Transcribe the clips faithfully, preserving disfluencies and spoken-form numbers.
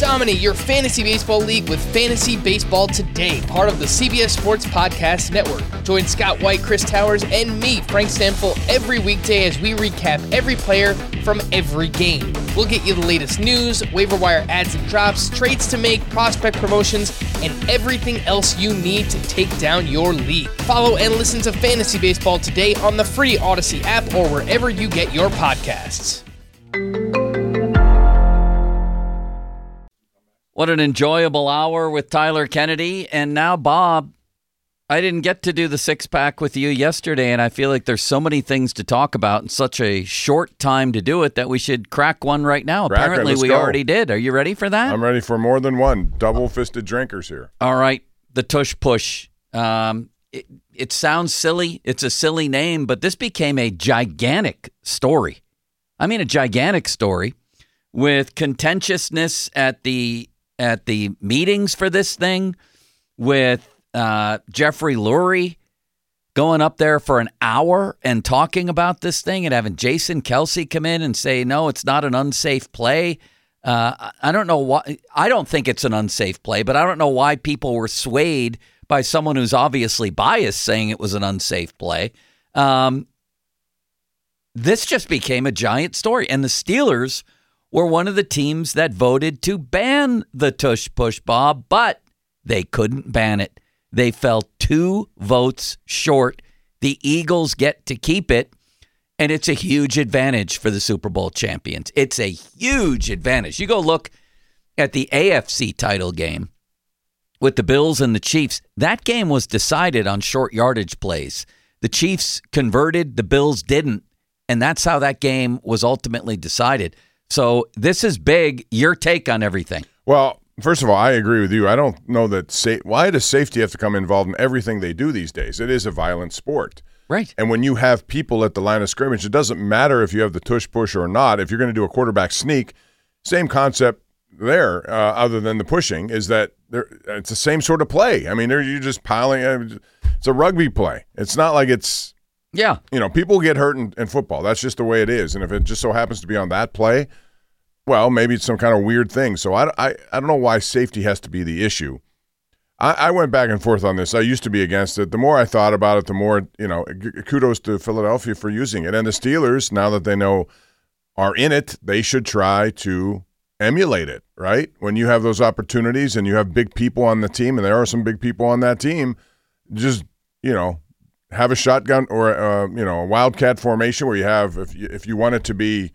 Dominate your fantasy baseball league with Fantasy Baseball Today, part of the C B S Sports Podcast Network. Join Scott White, Chris Towers, and me, Frank Stanfill, every weekday as we recap every player from every game. We'll get you the latest news, waiver wire ads and drops, trades to make, prospect promotions, and everything else you need to take down your league. Follow and listen to Fantasy Baseball Today on the free Odyssey app or wherever you get your podcasts. What an enjoyable hour with Tyler Kennedy. And now, Bob, I didn't get to do the six-pack with you yesterday, and I feel like there's so many things to talk about in such a short time to do it that we should crack one right now. Crack Apparently, it, we go. already did. Are you ready for that? I'm ready for more than one. Double-fisted drinkers here. All right. The Tush Push. Um, it, it sounds silly. It's a silly name, but this became a gigantic story. I mean, a gigantic story with contentiousness at the at the meetings for this thing, with uh, Jeffrey Lurie going up there for an hour and talking about this thing and having Jason Kelsey come in and say, no, it's not an unsafe play. Uh, I don't know why. I don't think it's an unsafe play, but I don't know why people were swayed by someone who's obviously biased saying it was an unsafe play. Um, this just became a giant story. And the Steelers were one of the teams that voted to ban the Tush Push, Bob, but they couldn't ban it. They fell two votes short. The Eagles get to keep it, and it's a huge advantage for the Super Bowl champions. It's a huge advantage. You go look at the A F C title game with the Bills and the Chiefs. That game was decided on short yardage plays. The Chiefs converted, the Bills didn't, and that's how that game was ultimately decided. So this is big. Your take on everything. Well, first of all, I agree with you. I don't know that sa- – why does safety have to come involved in everything they do these days? It is a violent sport. Right. And when you have people at the line of scrimmage, it doesn't matter if you have the tush push or not. If you're going to do a quarterback sneak, same concept there, uh, other than the pushing, is that it's the same sort of play. I mean, you're just piling uh, – it's a rugby play. It's not like it's – Yeah. You know, people get hurt in, in football. That's just the way it is. And if it just so happens to be on that play, well, maybe it's some kind of weird thing. So I, I, I don't know why safety has to be the issue. I, I went back and forth on this. I used to be against it. The more I thought about it, the more, you know, kudos to Philadelphia for using it. And the Steelers, now that they know are in it, they should try to emulate it, right? When you have those opportunities and you have big people on the team, and there are some big people on that team, just, you know, have a shotgun or uh, you know, a wildcat formation where you have, if you, if you want it to be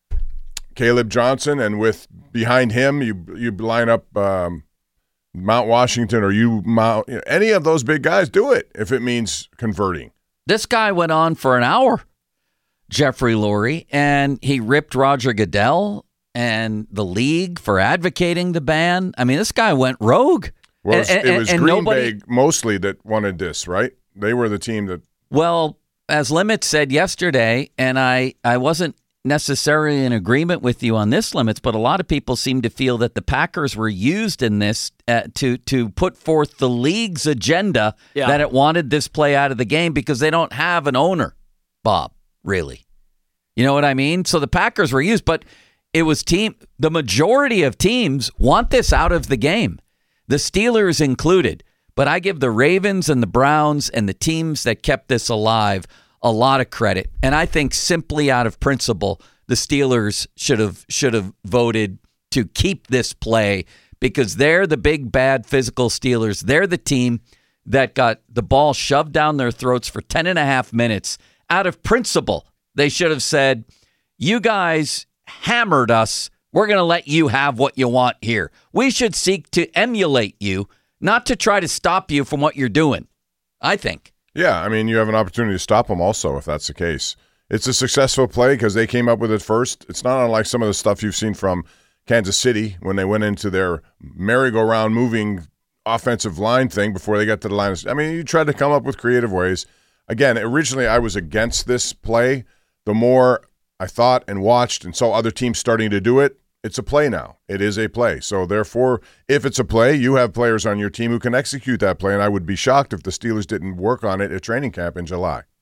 Caleb Johnson, and with behind him you you line up um, Mount Washington or you Mount you know, any of those big guys. Do it if it means converting. This guy went on for an hour, Jeffrey Lurie, and he ripped Roger Goodell and the league for advocating the ban. I mean, this guy went rogue. Well, and, and, it was and Green nobody, Bay mostly that wanted this, right? They were the team that... Well, as Limits said yesterday, and I, I wasn't necessarily in agreement with you on this, Limits, but a lot of people seem to feel that the Packers were used in this uh, to, to put forth the league's agenda yeah. that it wanted this play out of the game because they don't have an owner, Bob, really. You know what I mean? So the Packers were used, but it was team. The majority of teams want this out of the game, the Steelers included. But I give the Ravens and the Browns and the teams that kept this alive a lot of credit. And I think simply out of principle, the Steelers should have should have voted to keep this play because they're the big, bad, physical Steelers. They're the team that got the ball shoved down their throats for ten and a half minutes. Out of principle, they should have said, you guys hammered us. We're going to let you have what you want here. We should seek to emulate you, not to try to stop you from what you're doing, I think. Yeah, I mean, you have an opportunity to stop them also if that's the case. It's a successful play because they came up with it first. It's not unlike some of the stuff you've seen from Kansas City when they went into their merry-go-round moving offensive line thing before they got to the line. I mean, you tried to come up with creative ways. Again, originally I was against this play. The more I thought and watched and saw other teams starting to do it, it's a play now. It is a play. So, therefore, if it's a play, you have players on your team who can execute that play, and I would be shocked if the Steelers didn't work on it at training camp in July.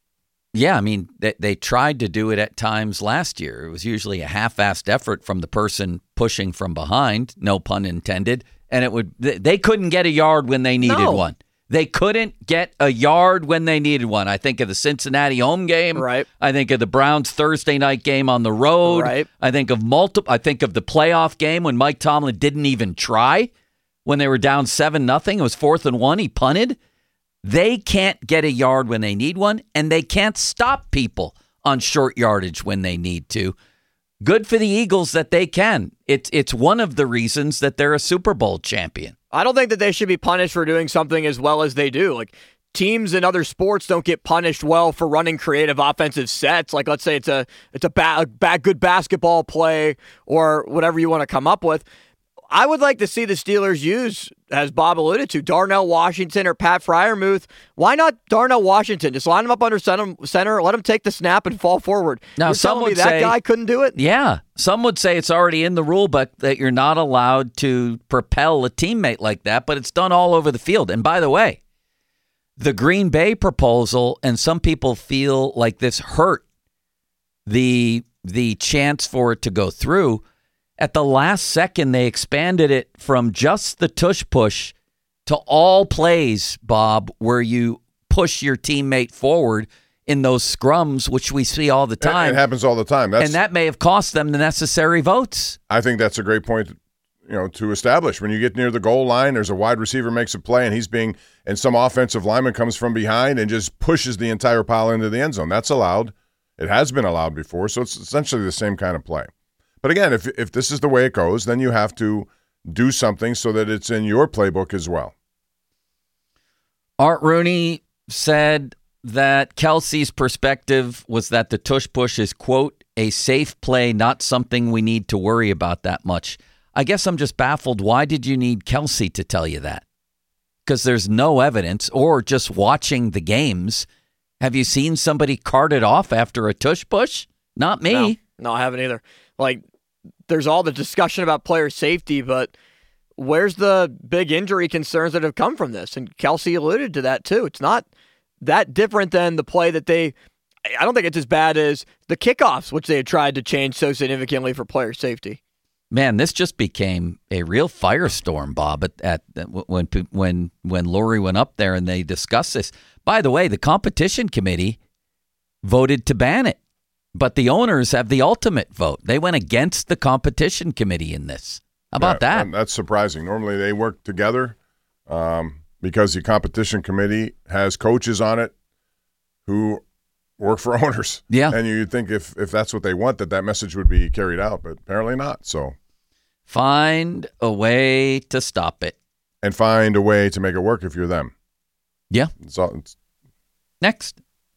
Yeah, I mean, they, they tried to do it at times last year. It was usually a half-assed effort from the person pushing from behind, no pun intended, and it would they couldn't get a yard when they needed No. one. They couldn't get a yard when they needed one. I think of the Cincinnati home game. Right. I think of the Browns Thursday night game on the road. Right. I think of multiple. I think of the playoff game when Mike Tomlin didn't even try when they were down seven nothing. It was fourth and one. He punted. They can't get a yard when they need one, and they can't stop people on short yardage when they need to. Good for the Eagles that they can. It's it's one of the reasons that they're a Super Bowl champion. I don't think that they should be punished for doing something as well as they do. Like, teams in other sports don't get punished well for running creative offensive sets. Like, let's say it's a it's a bad, bad good basketball play or whatever you want to come up with. I would like to see the Steelers use, as Bob alluded to, Darnell Washington or Pat Freiermuth. Why not Darnell Washington? Just line him up under center, center let him take the snap and fall forward. Now, You're some telling me would that say- guy couldn't do it? Yeah, some would say it's already in the rule book that you're not allowed to propel a teammate like that, but it's done all over the field. And by the way, the Green Bay proposal, and some people feel like this hurt the the chance for it to go through. At the last second, they expanded it from just the tush push to all plays, Bob, where you push your teammate forward in those scrums, which we see all the It, time. it happens all the time. That's, And that may have cost them the necessary votes. I think that's a great point, you know, to establish. When you get near the goal line, there's a wide receiver makes a play, and he's being, and some offensive lineman comes from behind and just pushes the entire pile into the end zone. That's allowed. It has been allowed before, so it's essentially the same kind of play. But again, if if this is the way it goes, then you have to do something so that it's in your playbook as well. Art Rooney said that Kelsey's perspective was that the tush push is, quote, a safe play, not something we need to worry about that much. I guess I'm just baffled. Why did you need Kelsey to tell you that? Because there's no evidence, or just watching the games. Have you seen somebody carted off after a tush push? Not me. No, no, I haven't either. Like, there's all the discussion about player safety, but where's the big injury concerns that have come from this? And Kelsey alluded to that too. It's not that different than the play that they, I don't think it's as bad as the kickoffs, which they had tried to change so significantly for player safety. Man, this just became a real firestorm, Bob, at, at, at when when when Lori went up there and they discussed this. By the way, the competition committee voted to ban it, but the owners have the ultimate vote. They went against the competition committee in this. How about Yeah, that? and that's surprising. Normally they work together um, because the competition committee has coaches on it who work for owners. Yeah. And you'd think if, if that's what they want, that that message would be carried out, but apparently not. So, Find a way to stop it. and find a way to make it work if you're them. Yeah. It's all, it's, Next.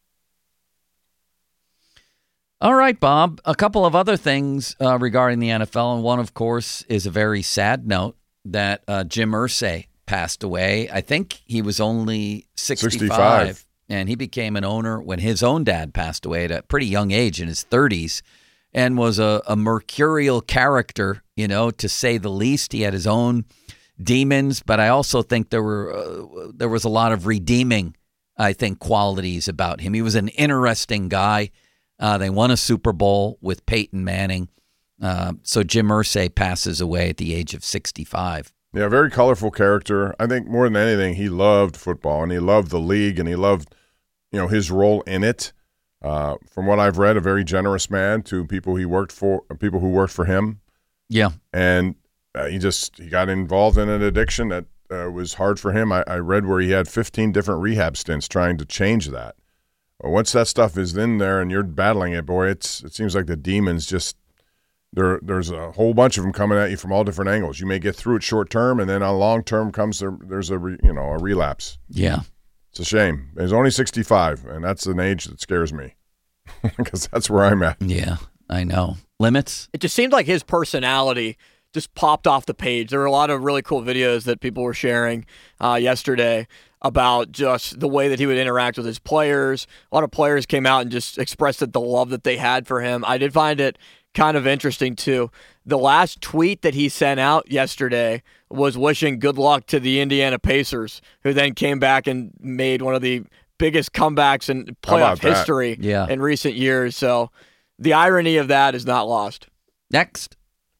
All right, Bob. A couple of other things uh, regarding the N F L, and one, of course, is a very sad note that uh, Jim Irsay passed away. I think he was only sixty-five, sixty-five. and he became an owner when his own dad passed away at a pretty young age, in his thirties, and was a, a mercurial character, you know, to say the least. He had his own demons, but I also think there were uh, there was a lot of redeeming, I think, qualities about him. He was an interesting guy. Uh, they won a Super Bowl with Peyton Manning. Uh, so Jim Irsay passes away at the age of sixty-five. yeah, very colorful character. I think more than anything, he loved football and he loved the league and he loved, you know, his role in it. Uh, from what I've read, a very generous man to people he worked for, people who worked for him. Yeah. And uh, he just he got involved in an addiction that uh, was hard for him. I, I read where he had fifteen different rehab stints trying to change that. Well, once that stuff is in there and you're battling it, boy, it's it seems like the demons just there. There's a whole bunch of them coming at you from all different angles. You may get through it short term, and then on long term comes there, there's a re, you know a relapse. Yeah. It's a shame. He's only sixty-five, and that's an age that scares me because that's where I'm at. Yeah, I know. Limits? It just seemed like his personality just popped off the page. There were a lot of really cool videos that people were sharing uh, yesterday about just the way that he would interact with his players. A lot of players came out and just expressed that the love that they had for him. I did find it kind of interesting, too. The last tweet that he sent out yesterday was wishing good luck to the Indiana Pacers, who then came back and made one of the biggest comebacks in How about playoff that? history Yeah. in recent years. So the irony of that is not lost. Next.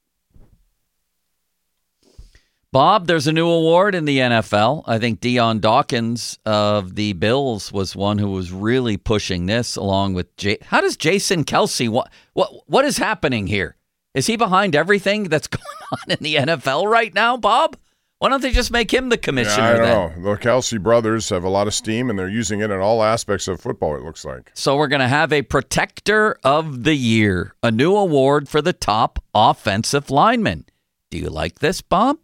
Bob, there's a new award in the N F L. I think Deion Dawkins of the Bills was one who was really pushing this, along with J- how does Jason Kelsey what what what is happening here? Is he behind everything that's going on in the N F L right now, Bob? Why don't they just make him the commissioner? Yeah, I don't then? know. The Kelsey brothers have a lot of steam, and they're using it in all aspects of football, it looks like. So we're going to have a Protector of the Year, a new award for the top offensive lineman. Do you like this, Bob?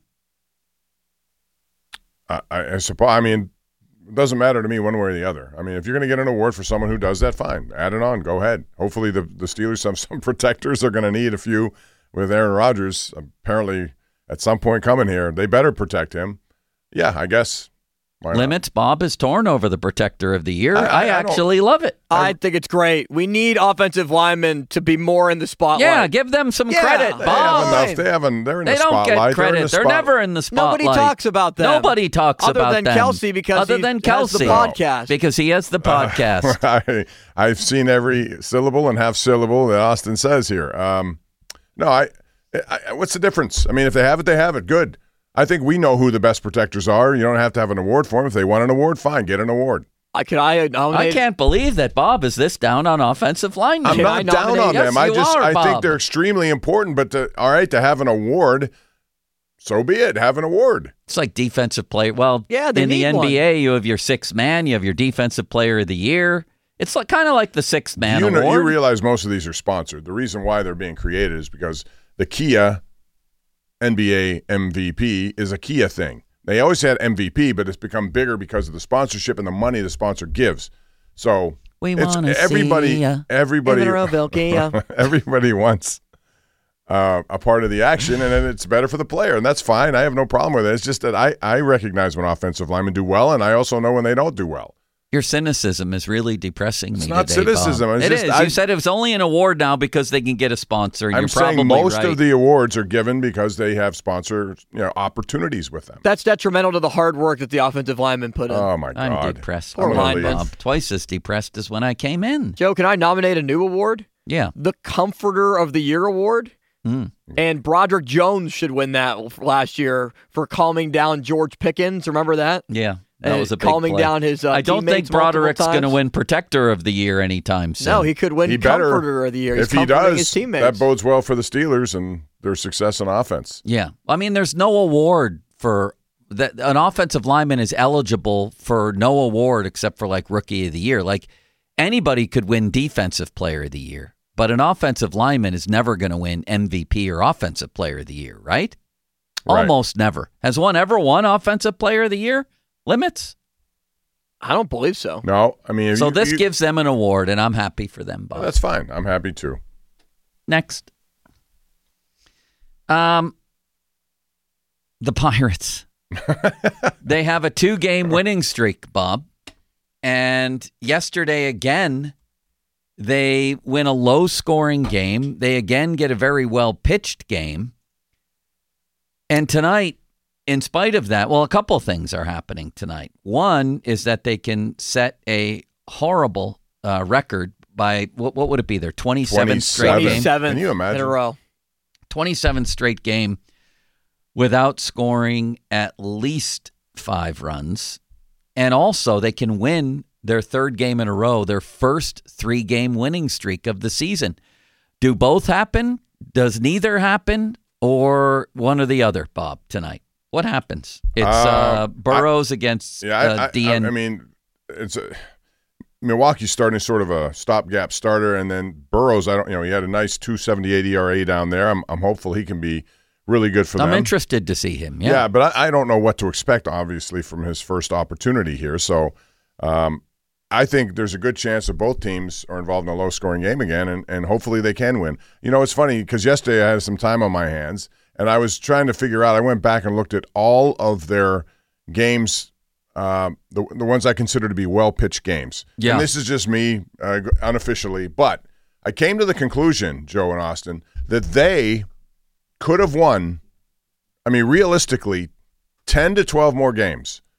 I, I, I suppose. I mean, it doesn't matter to me one way or the other. I mean, if you're going to get an award for someone who does that, fine. Add it on. Go ahead. Hopefully the, the Steelers have some protectors. They're going to need a few with Aaron Rodgers apparently at some point coming here. They better protect him. Yeah, I guess. Why not? Limits. Bob is torn over the Protector of the Year. I- I, I- I actually love it. I think it's great. We need offensive linemen to be more in the spotlight. Yeah, give them some Yeah, credit, they They have Bob. enough. They haven't. They're in They the don't spotlight. get credit. They're, in the They're spot- never in the spotlight. Nobody talks about them. Nobody talks Other about than them. Kelsey, because Other he than has Kelsey. the podcast. Because he has the podcast. I, I've seen every syllable and half syllable that Austin says here. Um, no, I, I. What's the difference? I mean, if they have it, they have it. Good. I think we know who the best protectors are. You don't have to have an award for them. If they want an award, fine, get an award. I can I nominate? I can't believe that Bob is this down on offensive linemen. I'm Can not I down nominate- on Yes, them. I you just are, I think Bob. they're extremely important. But to, all right, to have an award, so be it. Have an award. It's like defensive player. Well, Yeah, they in the need N B A, you have your sixth man. You have your defensive player of the year. It's like kind of like the sixth man you know, award. you realize most of these are sponsored. The reason why they're being created is because the Kia N B A M V P is a Kia thing. They always had M V P, but it's become bigger because of the sponsorship and the money the sponsor gives. So We it's wanna everybody, see ya. everybody, In a row, Bill Kia. everybody wants uh, a part of the action, and then it's better for the player, and that's fine. I have no problem with it. It's just that I, I recognize when offensive linemen do well, and I also know when they don't do well. Your cynicism is really depressing It's me not today, cynicism. Bob. It's It just- is. I- You said it was only an award now because they can get a sponsor. And I'm you're saying probably most right. of the awards are given because they have sponsor you know, opportunities with them. That's detrimental to the hard work that the offensive linemen put in. Oh, my I'm God. depressed. Poor Bob. lineman. Bob. Twice as depressed as when I came in. Joe, can I nominate a new award? Yeah. The Comforter of the Year award. Mm. And Broderick Jones should win that last year for calming down George Pickens. Remember that? Yeah. That Uh, was a big calming play. down his uh, I don't think teammates multiple Broderick's going to times. win Protector of the Year anytime soon. No, he could win He better. Comforter of the Year. He's If he comforting does, his teammates. that bodes well for the Steelers and their success on offense. Yeah. I mean, there's no award for that. An offensive lineman is eligible for no award except for like Rookie of the Year. Like anybody could win Defensive Player of the Year, but an offensive lineman is never going to win M V P or Offensive Player of the Year, right? Right. Almost never. Has one ever won Offensive Player of the Year? Limits? I don't believe so. No, I mean, So you- this you- gives them an award, and I'm happy for them, Bob. that's fine. I'm happy too. Next. Um, the Pirates. They have a two-game winning streak, Bob. And yesterday again, they win a low-scoring game. They again get a very well-pitched game. And tonight, in spite of that, well, a couple things are happening tonight. One is that they can set a horrible uh, record by, what, what would it be, their twenty-seventh straight twenty-seven. game? twenty-seventh Can you imagine? in a row. twenty-seventh straight game without scoring at least five runs. And also, they can win their third game in a row, their first three-game winning streak of the season. Do both happen? Does neither happen? Or one or the other, Bob, tonight? What happens? It's uh, Uh, Burrows against Yeah, I, uh, I, I, D N. I mean, it's a, Milwaukee's starting sort of a stopgap starter, and then Burrows. I don't, you know, he had a nice two seventy-eight E R A down there. I'm, I'm hopeful he can be really good for I'm them. interested to see him. Yeah. Yeah, but I, I don't know what to expect, obviously, from his first opportunity here. So um, I think there's a good chance that both teams are involved in a low-scoring game again, and, and hopefully they can win. You know, it's funny because yesterday I had some time on my hands, and I was trying to figure out – I went back and looked at all of their games, uh, the, the ones I consider to be well-pitched games. Yeah. And this is just me uh, unofficially, but I came to the conclusion, Joe and Austin, that they could have won – I mean, realistically, ten to twelve more games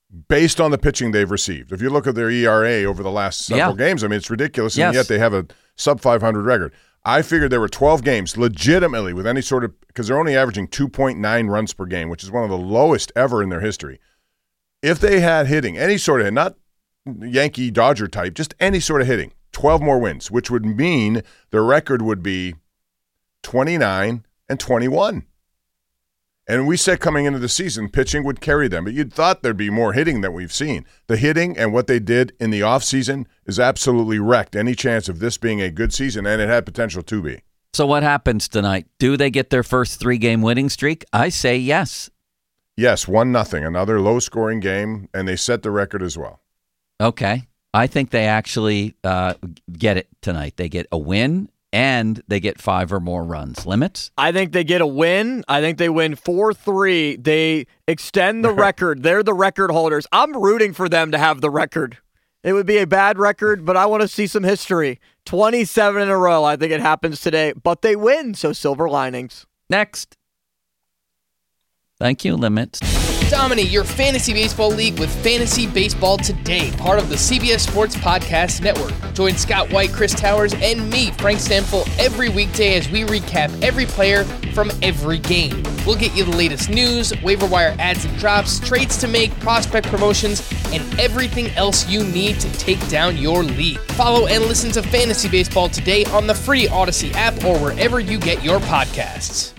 based on the pitching they've received. If you look at their E R A over the last several Yeah. games, I mean, it's ridiculous, and Yes. yet they have a sub five hundred record. I figured there were twelve games legitimately with any sort of – because they're only averaging two point nine runs per game, which is one of the lowest ever in their history. If they had hitting, any sort of hit, not Yankee-Dodger type, just any sort of hitting, twelve more wins, which would mean the record would be twenty-nine and twenty-one. And we said coming into the season, pitching would carry them. But you'd thought there'd be more hitting than we've seen. The hitting and what they did in the offseason is absolutely wrecked any chance of this being a good season, and it had potential to be. So what happens tonight? Do they get their first three-game winning streak? I say yes. Yes, one nothing, another low-scoring game, and they set the record as well. Okay. I think they actually uh, get it tonight. They get a win, and they get five or more runs. Limits? I think they get a win. I think they win four three. They extend the record. They're the record holders. I'm rooting for them to have the record. It would be a bad record, but I want to see some history. twenty-seven in a row. I think it happens today, but they win, so silver linings. Next. Thank you, Limits. Dominate your fantasy baseball league with Fantasy Baseball Today, part of the C B S Sports Podcast Network. Join Scott White, Chris Towers, and me, Frank Stanfill, every weekday as we recap every player from every game. We'll get you the latest news, waiver wire ads and drops, trades to make, prospect promotions, and everything else you need to take down your league. Follow and listen to Fantasy Baseball Today on the free Odyssey app or wherever you get your podcasts.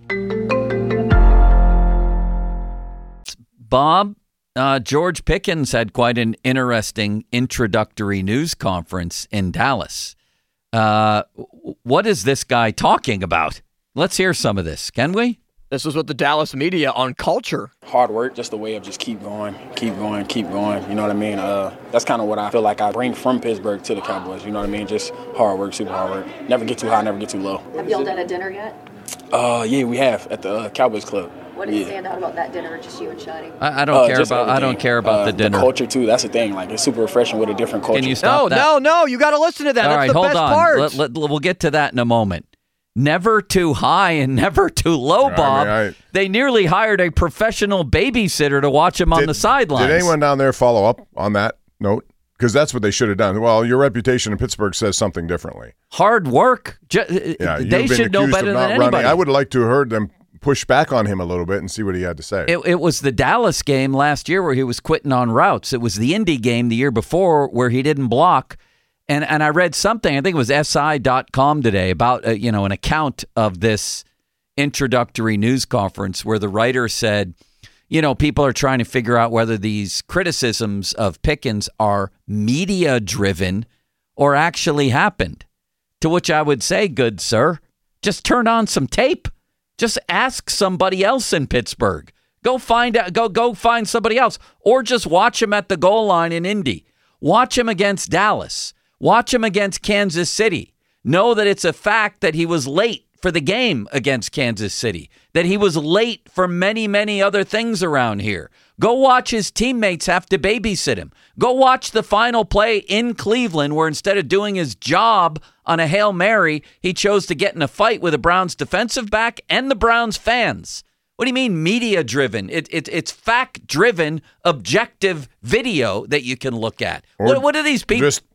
Bob, uh, George Pickens had quite an interesting introductory news conference in Dallas. Uh, what is this guy talking about? Let's hear some of this, can we? This is what the Dallas media on culture. Hard work, just a way of just keep going, keep going, keep going. You know what I mean? Uh, that's kind of what I feel like I bring from Pittsburgh to the Cowboys. You know what I mean? Just hard work, super hard work. Never get too high, never get too low. Have y'all done a dinner yet? Uh, yeah, we have at the uh, Cowboys Club. What did yeah. stand out about that dinner, just you and Shotty? I, I don't Uh, care just about. I don't everything. care about uh, the dinner. The culture too. That's the thing. Like it's super refreshing with a different culture. Can you stop No, that? no, no. You got to listen to that. All That's right, the hold best on. part. Let, let, we'll get to that in a moment. Never too high and never too low, I Bob. mean, I- they nearly hired a professional babysitter to watch him on Did- the sidelines. Did anyone down there follow up on that note? Because that's what they should have done. Well, your reputation in Pittsburgh says something differently. Hard work. Ju- Yeah, they you've been should know accused better of than not anybody. running. I would like to have heard them push back on him a little bit and see what he had to say. It, it was the Dallas game last year where he was quitting on routes. It was the Indy game the year before where he didn't block. And and I read something, I think it was S I dot com today, about uh, you know an account of this introductory news conference where the writer said, you know, people are trying to figure out whether these criticisms of Pickens are media-driven or actually happened. To which I would say, good sir, just turn on some tape. Just ask somebody else in Pittsburgh. Go find out, go go find somebody else, or just watch him at the goal line in Indy. Watch him against Dallas. Watch him against Kansas City. Know that it's a fact that he was late for the game against Kansas City, that he was late for many, many other things around here. Go watch his teammates have to babysit him. Go watch the final play in Cleveland where instead of doing his job on a Hail Mary, he chose to get in a fight with the Browns defensive back and the Browns fans. What do you mean media-driven? It, it, it's fact-driven, objective video that you can look at. What, what are these people? Just,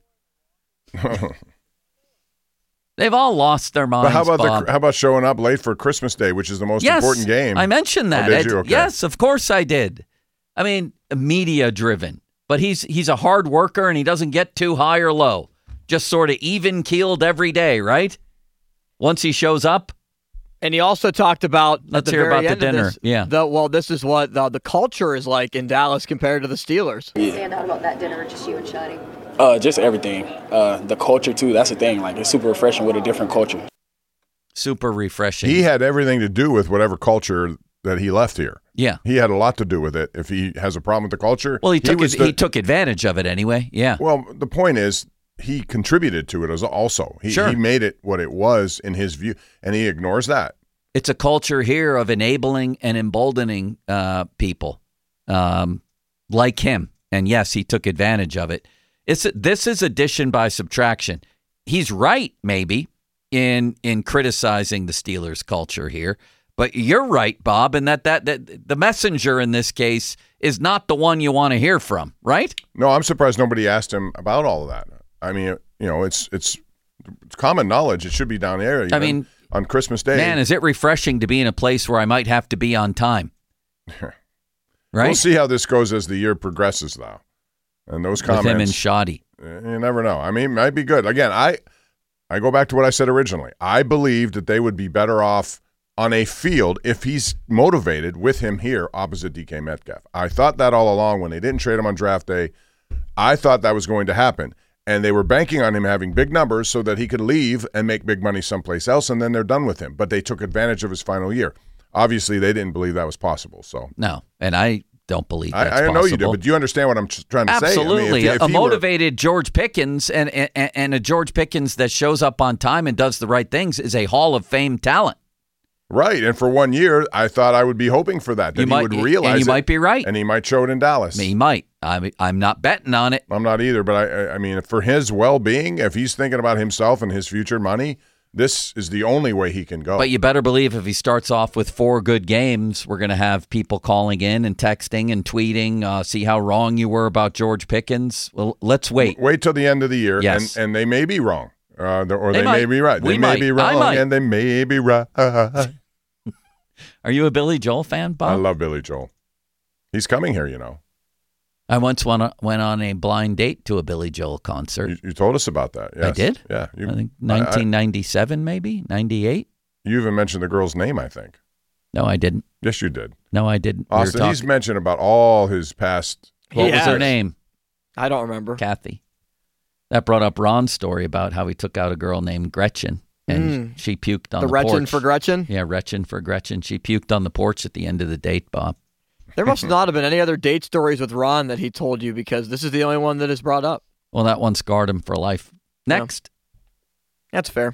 They've all lost their minds, but how about Bob. the how about showing up late for Christmas Day, which is the most yes, important game? I mentioned that. Oh, did Ed- you? Okay. Yes, of course I did. I mean, media-driven. But he's he's a hard worker, and he doesn't get too high or low. Just sort of even-keeled every day, right? Once he shows up. And he also talked about Let's at the hear very about the end of dinner. this, Yeah. The, well, this is what the, the culture is like in Dallas compared to the Steelers. What did stand out about that dinner, just you and Shotty? Uh, just everything. Uh, the culture too. That's the thing. Like it's super refreshing with a different culture. Super refreshing. He had everything to do with whatever culture that he left here. yeah. He had a lot to do with it. If he has a problem with the culture, Well, he took was it- the- he took advantage of it anyway. Yeah. Well, the point is, he contributed to it as also. He, Sure. he made it what it was in his view, and he ignores that. It's a culture here of enabling and emboldening uh, people um, like him. And yes, he took advantage of it. It's this is addition by subtraction. He's right, maybe, in in criticizing the Steelers culture here, But you're right, Bob, in that, that that the messenger in this case is not the one you want to hear from, right? No, I'm surprised nobody asked him about all of that. I mean, you know, it's it's, it's common knowledge. It should be down there. I mean, on Christmas Day. Man, is it refreshing to be in a place where I might have to be on time? Right? We'll see how this goes as the year progresses, though. And those comments. With him and Shoddy. You never know. I mean, it might be good. Again, I I go back to what I said originally. I believed that they would be better off on a field if he's motivated with him here opposite D K Metcalf. I thought that all along when they didn't trade him on draft day. I thought that was going to happen. And they were banking on him having big numbers so that he could leave and make big money someplace else, and then they're done with him. But they took advantage of his final year. Obviously, they didn't believe that was possible. So No, and I don't believe that's I, I know possible. you do, but do you understand what I'm trying to Absolutely. say? Absolutely. I mean, a motivated were... George Pickens and, and and a George Pickens that shows up on time and does the right things is a Hall of Fame talent. Right, and for one year, I thought I would be hoping for that, that you he might, would realize and you it, might be right. And he might show it in Dallas. He might. I'm, I'm not betting on it. I'm not either, but I, I mean, for his well-being, if he's thinking about himself and his future money, this is the only way he can go. But you better believe if he starts off with four good games, we're going to have people calling in and texting and tweeting, uh, see how wrong you were about George Pickens. Well, let's wait. Wait till the end of the year, yes. and, and they may be wrong, uh, or they, they might. may be right. They we may might. be wrong, and they may be right. Are you a Billy Joel fan, Bob? I love Billy Joel. He's coming here, you know. I once went on, went on a blind date to a Billy Joel concert. You, you told us about that. Yes. I did? Yeah. You, I think nineteen ninety-seven, I, maybe? ninety-eight? You even mentioned the girl's name, I think. No, I didn't. Yes, you did. No, I didn't. Austin, we he's mentioned about all his past. What he was has. her name? I don't remember. Kathy. That brought up Ron's story about how he took out a girl named Gretchen. And mm. she puked on the, the porch. The Gretchen for Gretchen? Yeah, Gretchen for Gretchen. She puked on the porch at the end of the date, Bob. There must not have been any other date stories with Ron that he told you because this is the only one that is brought up. Well, that one scarred him for life. Next. Yeah. That's fair.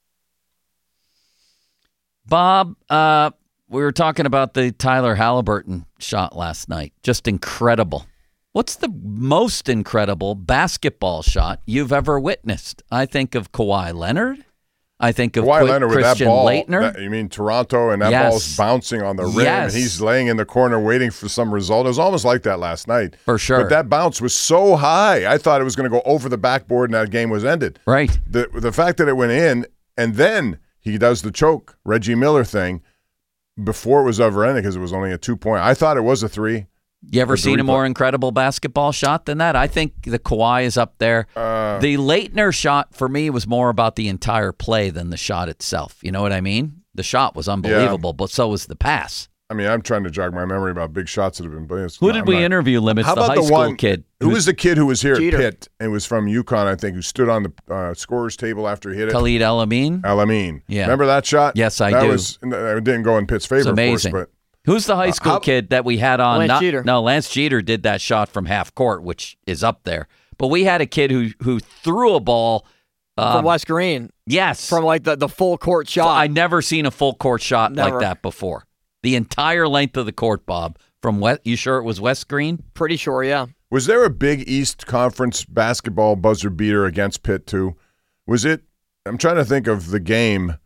Bob, uh, we were talking about the Tyler Halliburton shot last night. Just incredible. What's the most incredible basketball shot you've ever witnessed? I think of Kawhi Leonard. I think of Kawhi Qu- Leonard Christian with that ball. Laettner. That, you mean Toronto, and that yes. ball's bouncing on the rim, yes. and he's laying in the corner waiting for some result. It was almost like that last night. For sure. But that bounce was so high, I thought it was going to go over the backboard and that game was ended. Right. The the fact that it went in, and then he does the choke, Reggie Miller thing, before it was over ended because it was only a two-point. I thought it was a three. You ever seen a more incredible basketball shot than that? I think the Kawhi is up there. Uh, the Laettner shot, for me, was more about the entire play than the shot itself. You know what I mean? The shot was unbelievable, yeah. but so was the pass. I mean, I'm trying to jog my memory about big shots that have been played. Who did I'm we not, interview, Limits? How the about high the school one, kid. Who was the kid who was here Jeter. at Pitt and was from UConn, I think, who stood on the uh, scorer's table after he hit it? Khalid El-Amin? El-Amin. Yeah. Remember that shot? Yes, I that do. Was, it didn't go in Pitt's favor, it's amazing. of course, but who's the high school uh, how, kid that we had on? Lance Not, Jeter. No, Lance Jeter did that shot from half court, which is up there. But we had a kid who who threw a ball um, from West Green. Yes, from like the, the full court shot. I never seen a full court shot never. like that before. The entire length of the court, Bob. From West, you sure it was West Green? Pretty sure, yeah. Was there a Big East Conference basketball buzzer beater against Pitt too? Was it? I'm trying to think of the game.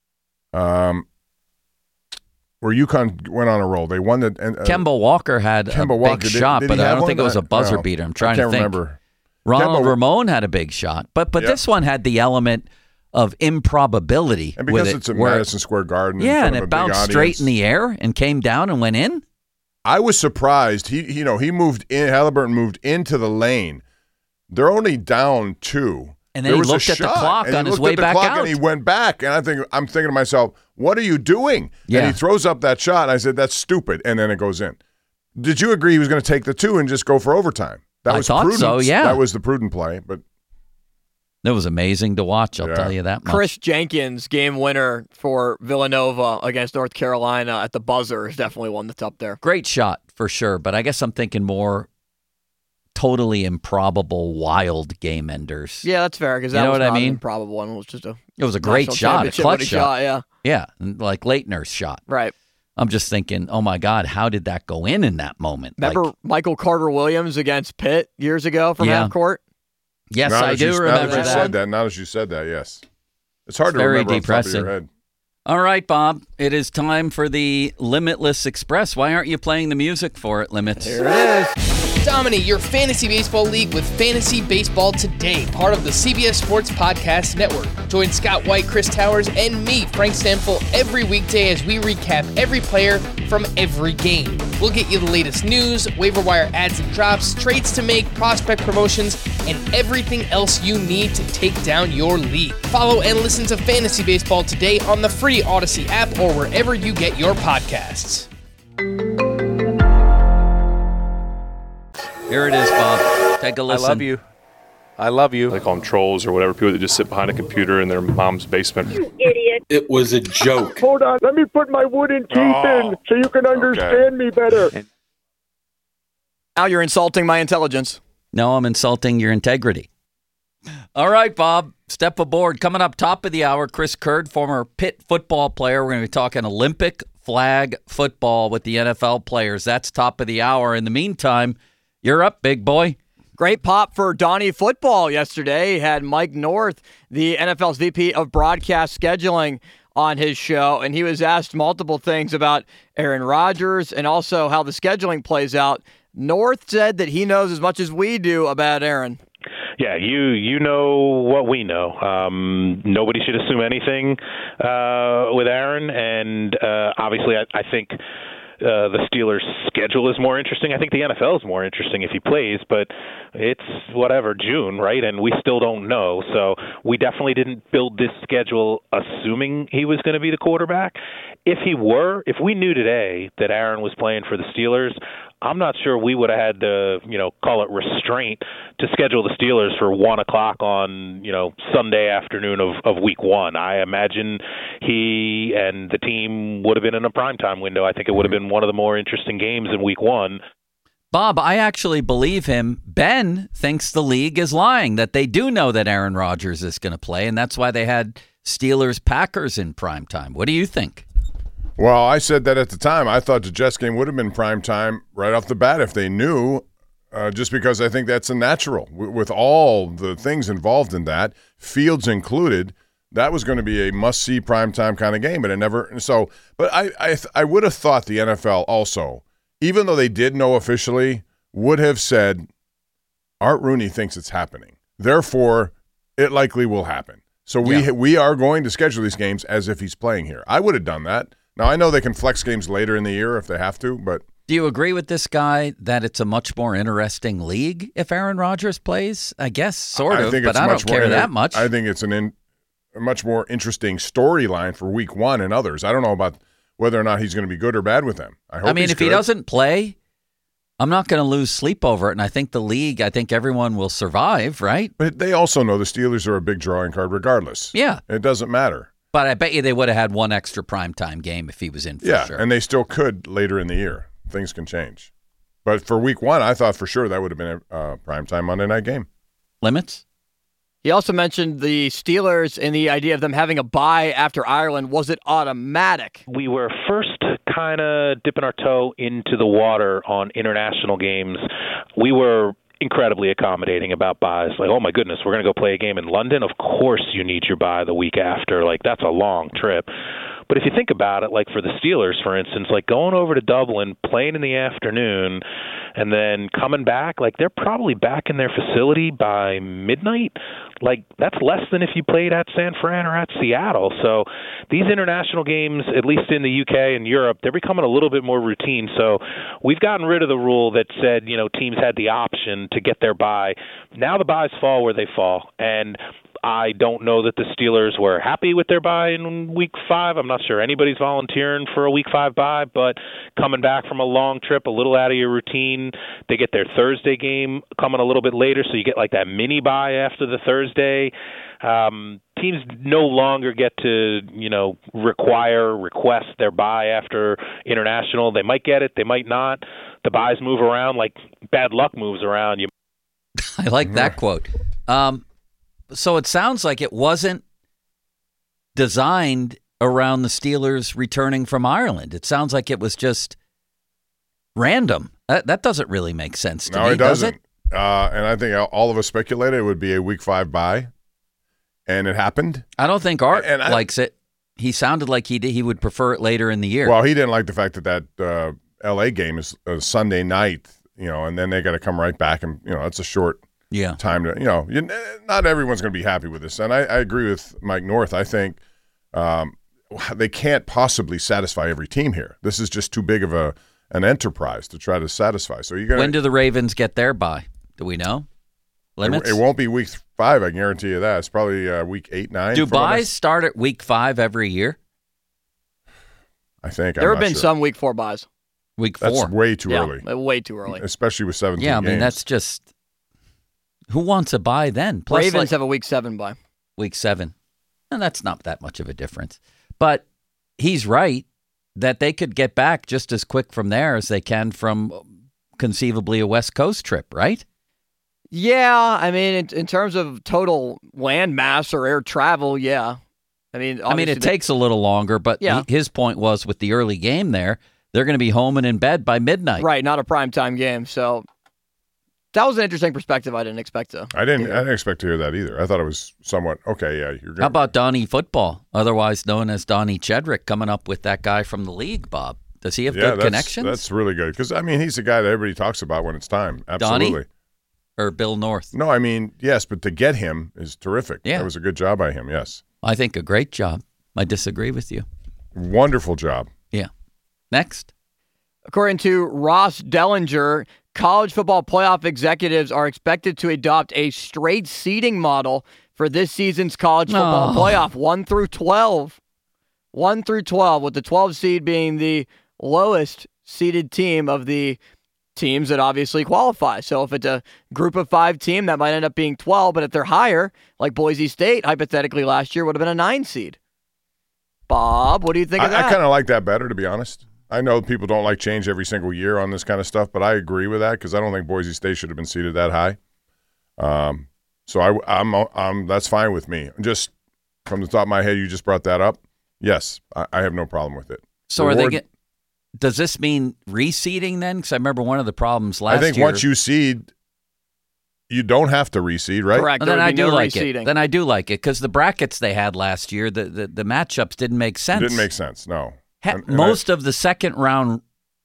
Um. Where UConn went on a roll. They won the. Uh, Kemba Walker had Kemba a big Walker, shot, did, did but I don't one? think it was a buzzer no, beater. I'm trying I can't to think. remember. Ronald Kemba, Ramon had a big shot, but but yep. this one had the element of improbability. And because with it's a it, where, Madison Square Garden. Yeah, and it it bounced straight in the air and came down and went in. I was surprised. He, you know, he moved in. Halliburton moved into the lane. They're only down two. And then there he was looked a at shot, the clock and on he his looked way at the back clock out. And he went back, and I think I'm thinking to myself, "What are you doing?" Yeah. And he throws up that shot. And I said, "That's stupid," and then it goes in. Did you agree he was going to take the two and just go for overtime? That I was thought prudent. so, yeah. That was the prudent play, but it was amazing to watch. I'll yeah. tell you that much. Chris Jenkins, game winner for Villanova against North Carolina at the buzzer, is definitely one that's up there. Great shot for sure, but I guess I'm thinking more totally improbable, wild game enders. Yeah, that's fair because that you know was what not I mean? an improbable one. It was just a it was a great shot, a clutch shot. shot. Yeah, yeah, like Laettner's shot. Right. I'm just thinking, oh my God, how did that go in in that moment? Remember like, Michael Carter Williams against Pitt years ago from yeah. half court? Yes, now I do you, remember now that. You that. Said that. Now that you said that, yes, it's hard it's to very remember depressing. off the top of your head. All right, Bob. It is time for the Limitless Express. Why aren't you playing the music for it, Limits? Here it is. Dominate your fantasy baseball league with Fantasy Baseball Today, part of the C B S Sports Podcast Network. Join Scott White, Chris Towers, and me, Frank Stanfill, every weekday as we recap every player from every game. We'll get you the latest news, waiver wire ads and drops, trades to make, prospect promotions, and everything else you need to take down your league. Follow and listen to Fantasy Baseball Today on the free Odyssey app or wherever you get your podcasts. Here it is, Bob. Take a listen. I love you. I love you. They call them trolls or whatever, people that just sit behind a computer in their mom's basement. You idiot. It was a joke. Hold on. Let me put my wooden teeth Oh, in so you can understand okay. me better. Now you're insulting my intelligence. No, I'm insulting your integrity. All right, Bob. Step aboard. Coming up top of the hour, Chris Kurd, former Pitt football player. We're going to be talking Olympic flag football with the N F L players. That's top of the hour. In the meantime, you're up, big boy. Great pop for Donnie Football yesterday. He had Mike North, the N F L's V P of broadcast scheduling, on his show, and he was asked multiple things about Aaron Rodgers and also how the scheduling plays out. North said that he knows as much as we do about Aaron. Yeah, you you know what we know. Um, nobody should assume anything uh, with Aaron, and uh, obviously I, I think Uh, the Steelers' schedule is more interesting. I think the N F L is more interesting if he plays, but it's whatever, June, right? And we still don't know. So we definitely didn't build this schedule assuming he was going to be the quarterback. If he were, if we knew today that Aaron was playing for the Steelers, I'm not sure we would have had to, you know, call it restraint to schedule the Steelers for one o'clock on, you know, Sunday afternoon of, of week one. I imagine he and the team would have been in a primetime window. I think it would have been one of the more interesting games in week one. Bob, I actually believe him. Ben thinks the league is lying, that they do know that Aaron Rodgers is going to play, and that's why they had Steelers-Packers in primetime. What do you think? Well, I said that at the time. I thought the Jets game would have been prime time right off the bat if they knew, uh, just because I think that's a natural. W- with all the things involved in that, Fields included, that was going to be a must-see primetime kind of game, but it never – so, but I, I, I would have thought the N F L also, even though they did know officially, would have said, Art Rooney thinks it's happening. Therefore, it likely will happen. So we Yeah. we are going to schedule these games as if he's playing here. I would have done that. Now, I know they can flex games later in the year if they have to, but... Do you agree with this guy that it's a much more interesting league if Aaron Rodgers plays? I guess, sort I of, think but it's I much don't care more, that much. I think it's an in, a much more interesting storyline for week one and others. I don't know about whether or not he's going to be good or bad with them. I hope I mean, he's if good. he doesn't play, I'm not going to lose sleep over it, and I think the league, I think everyone will survive, right? But they also know the Steelers are a big drawing card regardless. Yeah. It doesn't matter. But I bet you they would have had one extra primetime game if he was in for Yeah, sure. and they still could later in the year. Things can change. But for week one, I thought for sure that would have been a uh, primetime Monday night game. Limits? He also mentioned the Steelers and the idea of them having a bye after Ireland. Was it automatic? We were first kind of dipping our toe into the water on international games. We were incredibly accommodating about buys. Like, oh my goodness, we're going to go play a game in London? Of course you need your bye the week after. Like, that's a long trip. But if you think about it, like for the Steelers, for instance, like going over to Dublin, playing in the afternoon, and then coming back, like they're probably back in their facility by midnight. Like that's less than if you played at San Fran or at Seattle. So these international games, at least in the U K and Europe, they're becoming a little bit more routine. So we've gotten rid of the rule that said, you know, teams had the option to get their bye. Now the byes fall where they fall. And I don't know that the Steelers were happy with their bye in week five. I'm not sure anybody's volunteering for a week five bye, but coming back from a long trip, a little out of your routine, they get their Thursday game coming a little bit later, so you get like that mini bye after the Thursday. Um, teams no longer get to, you know, require, request their bye after international. They might get it, they might not. The byes move around like bad luck moves around. You. I like that quote. Um, So it sounds like it wasn't designed around the Steelers returning from Ireland. It sounds like it was just random. That, that doesn't really make sense to no, me, it doesn't. does it? Uh, and I think all of us speculated it would be a week five bye, and it happened. I don't think Art And I- likes it. he sounded like he did, he would prefer it later in the year. Well, he didn't like the fact that that uh, L A game is a Sunday night, you know, and then they got to come right back, and you know, it's a short yeah. time to, you know, you, not everyone's going to be happy with this. And I, I agree with Mike North. I think um, they can't possibly satisfy every team here. This is just too big of a an enterprise to try to satisfy. So you're going. When do the Ravens get their bye? Do we know? Limits? It, it won't be week five, I guarantee you that. It's probably uh, week eight, nine. Do buys start at week five every year? I think. There I'm have been sure. some week four buys. Week four. That's way too yeah, early. Way too early. Especially with seventeen Yeah, I mean, games. that's just. Who wants a bye then? Plus, Ravens like, have a week seven bye. Week seven. And that's not that much of a difference. But he's right that they could get back just as quick from there as they can from conceivably a West Coast trip, right? Yeah, I mean, in, in terms of total land mass or air travel, yeah. I mean, I mean, it they, takes a little longer, but Yeah. he, his point was with the early game there, they're going to be home and in bed by midnight. Right, not a primetime game. So that was an interesting perspective I didn't expect to. I didn't. hear. I didn't expect to hear that either. I thought it was somewhat okay. Yeah, you're. Gonna, How about Donnie Football, otherwise known as Donnie Chedrick, coming up with that guy from the league, Bob? Does he have yeah, good that's, connections? That's really good because I mean he's the guy that everybody talks about when it's time. Absolutely. Donnie? Or Bill North? No, I mean yes, but to get him is terrific. Yeah. That was a good job by him. Yes. I think a great job. I disagree with you. Wonderful job. Yeah. Next. According to Ross Dellinger, college football playoff executives are expected to adopt a straight seeding model for this season's college football Oh. playoff, one through twelve. one through twelve, with the twelve seed being the lowest seeded team of the teams that obviously qualify. So if it's a group of five team, that might end up being twelve, but if they're higher, like Boise State, hypothetically last year would have been a nine seed. Bob, what do you think I, of that? I kind of like that better, to be honest. I know people don't like change every single year on this kind of stuff, but I agree with that because I don't think Boise State should have been seated that high. Um, so I, I'm, I'm, that's fine with me. Just from the top of my head, you just brought that up. Yes, I, I have no problem with it. So Reward, are they get, does this mean reseeding then? Because I remember one of the problems last I think year. once you seed, you don't have to reseed, right? Correct. Well, There then would I be do no like reseeding. it. Then I do like it because the brackets they had last year, the, the, the matchups didn't make sense. Didn't make sense, no. Ha- And- and most of the second round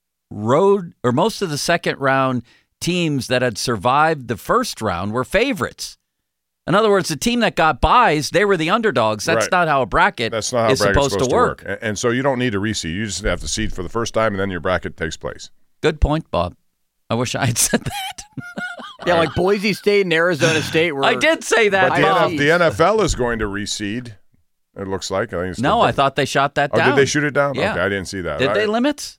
road or most of the second round teams that had survived the first round were favorites. In other words, the team that got buys, they were the underdogs. That's Right. not how a bracket That's not how is bracket's supposed, to work. And, and so you don't need to reseed. You just have to seed for the first time, and then your bracket takes place. Good point, Bob. I wish I had said that. Yeah, like Boise State and Arizona State were. I did say that, But the, Bob. N F, the N F L is going to reseed. It looks like. I think it's No, the- I thought they shot that Oh, down. did they shoot it down? Yeah. Okay, I didn't see that. Did I, they limits?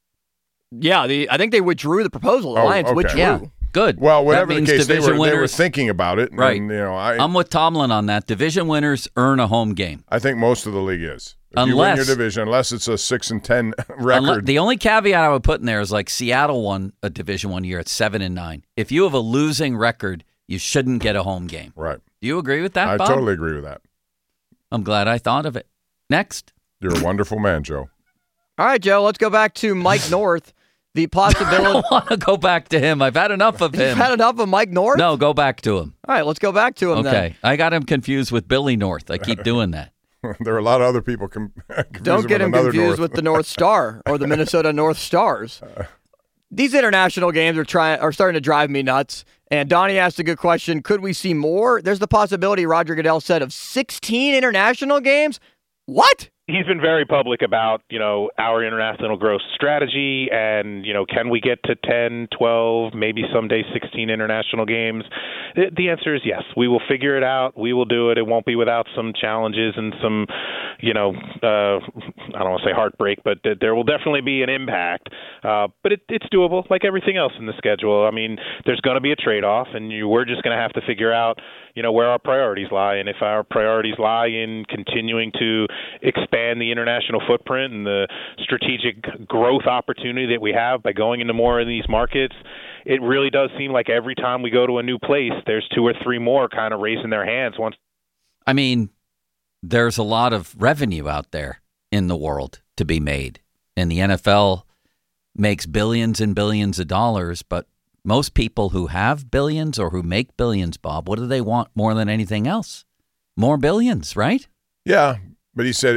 Yeah, the, I think they withdrew the proposal. The Oh, Lions okay. withdrew. Yeah. Good. Well, That whatever the means case, they division were, they were winners- thinking about it. Right. And, you know, I, I'm with Tomlin on that. Division winners earn a home game. I think most of the league is. If you win Unless- your division, unless it's a six and ten Unle- record. the only caveat I would put in there is like Seattle won a division one year at seven and nine. If you have a losing record, you shouldn't get a home game. Right. Do you agree with that, I Bob? totally agree with that. I'm glad I thought of it. Next. You're a wonderful man, Joe. All right, Joe, let's go back to Mike North. The I possibility. don't want to go back to him. I've had enough of You've him. had enough of Mike North? No, go back to him. All right, let's go back to him then. Okay. I got him confused with Billy North. I keep doing that. There are a lot of other people com- confused Don't get with him another confused North. with the North Star or the Minnesota North Stars. These international games are trying are starting to drive me nuts. And Donnie asked a good question. Could we see more? There's the possibility, Roger Goodell said, of sixteen international games. What? He's been very public about, you know, our international growth strategy and, you know, can we get to ten, twelve, maybe someday sixteen international games? The, the answer is yes. We will figure it out. We will do it. It won't be without some challenges and some, you know, uh, I don't want to say heartbreak, but th- there will definitely be an impact. Uh, but it, it's doable like everything else in the schedule. I mean, there's going to be a trade-off, and you, we're just going to have to figure out, you know, where our priorities lie. And if our priorities lie in continuing to expand the international footprint and the strategic growth opportunity that we have by going into more of these markets, it really does seem like every time we go to a new place, there's two or three more kind of raising their hands once. I mean, there's a lot of revenue out there in the world to be made. And the N F L makes billions and billions of dollars, but most people who have billions or who make billions, Bob, what do they want more than anything else? More billions, right? Yeah, but he said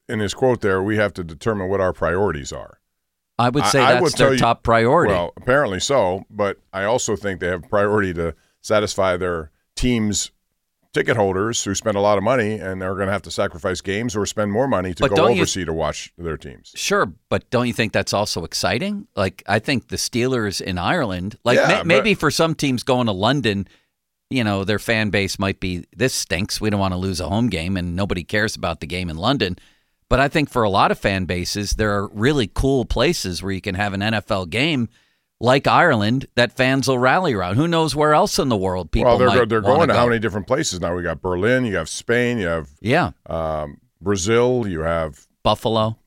in his quote there, we have to determine what our priorities are. I would say I, that's I would their you, top priority. Well, apparently so, but I also think they have priority to satisfy their team's ticket holders who spend a lot of money and they're going to have to sacrifice games or spend more money to but go you, overseas to watch their teams. Sure, but don't you think that's also exciting? Like, I think the Steelers in Ireland, like yeah, ma- maybe but, for some teams going to London, you know, their fan base might be, this stinks. We don't want to lose a home game and nobody cares about the game in London. But I think for a lot of fan bases, there are really cool places where you can have an N F L game like Ireland that fans will rally around. Who knows where else in the world people well, they're, might they're going to go. how many different places now? We got Berlin, you have Spain, you have yeah, um, Brazil, you have Buffalo,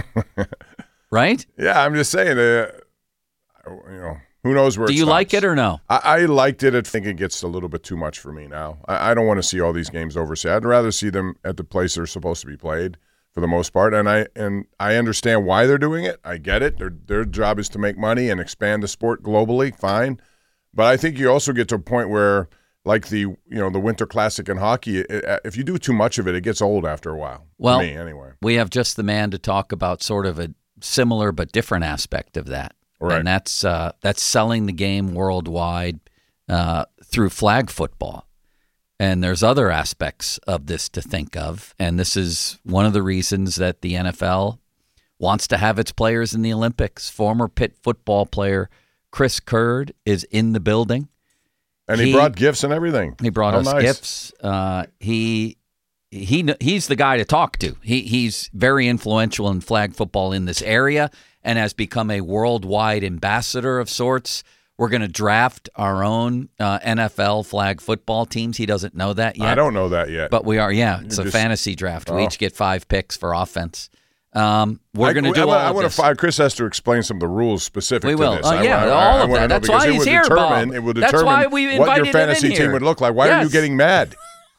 right? Yeah, I'm just saying, uh, you know, who knows where Do it you stops. like it or no? I, I liked it. I think it gets a little bit too much for me now. I, I don't want to see all these games overseas. I'd rather see them at the place they're supposed to be played for the most part. And I and I understand why they're doing it. I get it. Their their job is to make money and expand the sport globally. Fine, but I think you also get to a point where, like the you know the Winter Classic in hockey, it, if you do too much of it, it gets old after a while. Well, to me anyway. We have just the man to talk about sort of a similar but different aspect of that. Right. And that's uh, that's selling the game worldwide uh, through flag football. And there's other aspects of this to think of. And this is one of the reasons that the N F L wants to have its players in the Olympics. Former Pitt football player Chris Curd is in the building. And he, he brought gifts and everything. He brought How us nice. gifts. Uh, he he he's the guy to talk to. He he's very influential in flag football in this area and has become a worldwide ambassador of sorts. We're going to draft our own uh, N F L flag football teams. He doesn't know that yet. I don't know that yet. But we are, yeah. It's You're a just, fantasy draft. Oh. We each get five picks for offense. Um, we're going to do I, all I, I of want this. to find Chris has to explain some of the rules specific We to will. this. Uh, I, yeah, I, all I, I of want that. to know That's because why it he's would here, determine, Bob. It would That's determine why we what invited your him in fantasy here. team would look like. Why Yes. are you getting mad?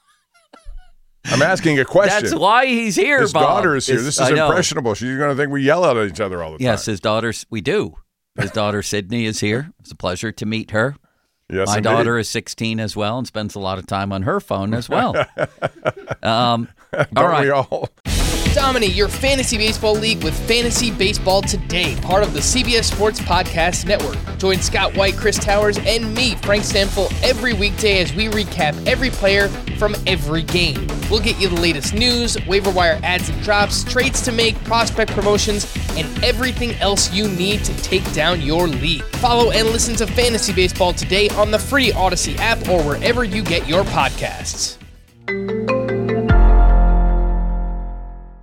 I'm asking a question. That's why he's here, His Bob. daughter is here. It's- This I is know. impressionable. She's going to think we yell at each other all the time. Yes, his daughter's. We do. His daughter Sydney is here. It's a pleasure to meet her. Yes, My indeed. daughter is sixteen as well and spends a lot of time on her phone as well. um, Don't all right. we all? Dominate your fantasy baseball league with Fantasy Baseball Today, part of the C B S Sports Podcast Network. Join Scott White, Chris Towers, and me, Frank Stanfill, every weekday as we recap every player from every game. We'll get you the latest news, waiver wire ads and drops, trades to make, prospect promotions, and everything else you need to take down your league. Follow and listen to Fantasy Baseball Today on the free Odyssey app or wherever you get your podcasts.